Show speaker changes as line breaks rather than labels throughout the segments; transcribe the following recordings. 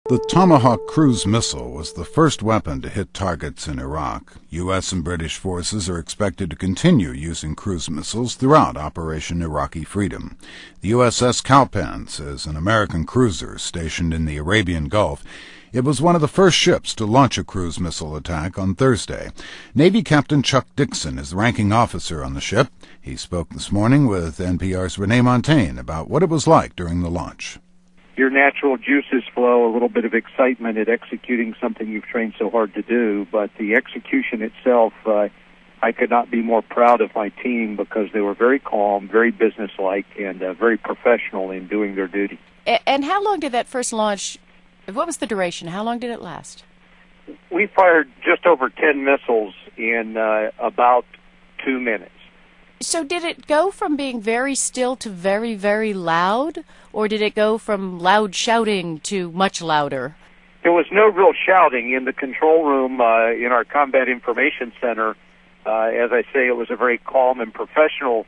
The Tomahawk cruise missile was the first weapon to hit targets in Iraq. U.S. and British forces are expected to continue using cruise missiles throughout Operation Iraqi Freedom. The USS Cowpens is an American cruiser stationed in the Arabian Gulf. It was one of the first ships to launch a cruise missile attack on Thursday. Navy Captain Chuck Dixon is the ranking officer on the ship. He spoke this morning with NPR's Renee Montagne about what it was like during the launch.
Your natural juices flow, a little bit of excitement at executing something you've trained so hard to do, but the execution itself, I could not be more proud of my team because they were very calm, very businesslike, and very professional in doing their duty.
And how long did that first launch, what was the duration? How long did it last?
We fired just over 10 missiles in about 2 minutes.
So did it go from being very still to very, very loud, or did it go from loud shouting to much louder?
There was no real shouting in the control room in our Combat Information Center. As I say, it was a very calm and professional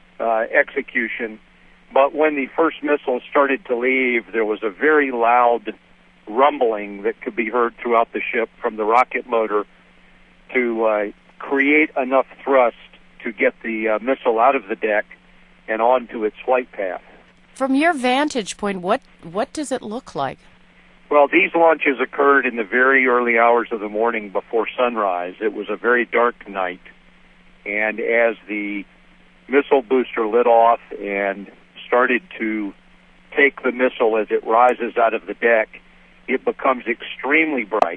execution. But when the first missiles started to leave, there was a very loud rumbling that could be heard throughout the ship from the rocket motor to create enough thrust to get the missile out of the deck and onto its flight path.
From your vantage point, what does it look like?
Well, these launches occurred in the very early hours of the morning before sunrise. It was a very dark night, and as the missile booster lit off and started to take the missile as it rises out of the deck, it becomes extremely bright,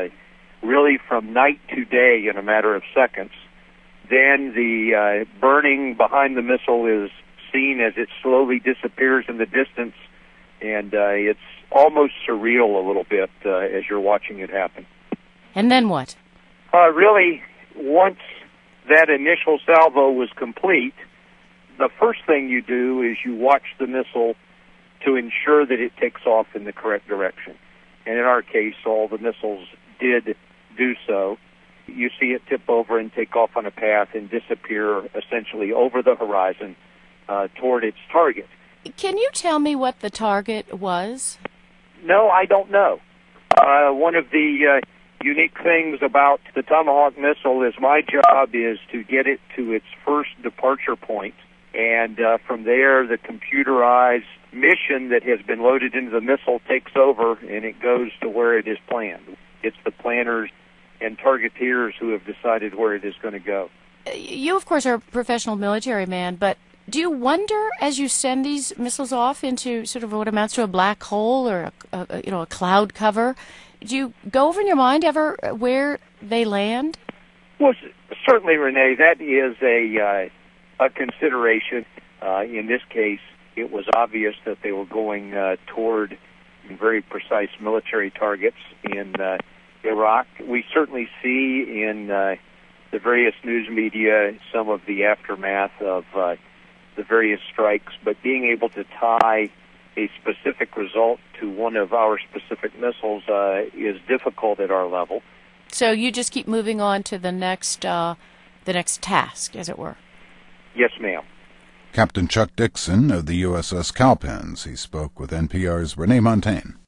really from night to day in a matter of seconds. Then the burning behind the missile is seen as it slowly disappears in the distance, and it's almost surreal a little bit as you're watching it happen.
And then what?
Really, once that initial salvo was complete, the first thing you do is you watch the missile to ensure that it takes off in the correct direction. And in our case, all the missiles did do so. You see it tip over and take off on a path and disappear essentially over the horizon toward its target.
Can you tell me what the target was?
No, I don't know. One of the unique things about the Tomahawk missile is my job is to get it to its first departure point, and from there the computerized mission that has been loaded into the missile takes over and it goes to where it is planned. It's the planners and targeteers who have decided where it is going to go.
You, of course, are a professional military man, but do you wonder as you send these missiles off into sort of what amounts to a black hole or a cloud cover, do you go over in your mind ever where they land?
Well, certainly, Renee, that is a consideration. In this case, it was obvious that they were going toward very precise military targets in Iraq. We certainly see in the various news media some of the aftermath of the various strikes, but being able to tie a specific result to one of our specific missiles is difficult at our level.
So you just keep moving on to the next task, as it were.
Yes, ma'am.
Captain Chuck Dixon of the USS Cowpens. He spoke with NPR's Renee Montagne.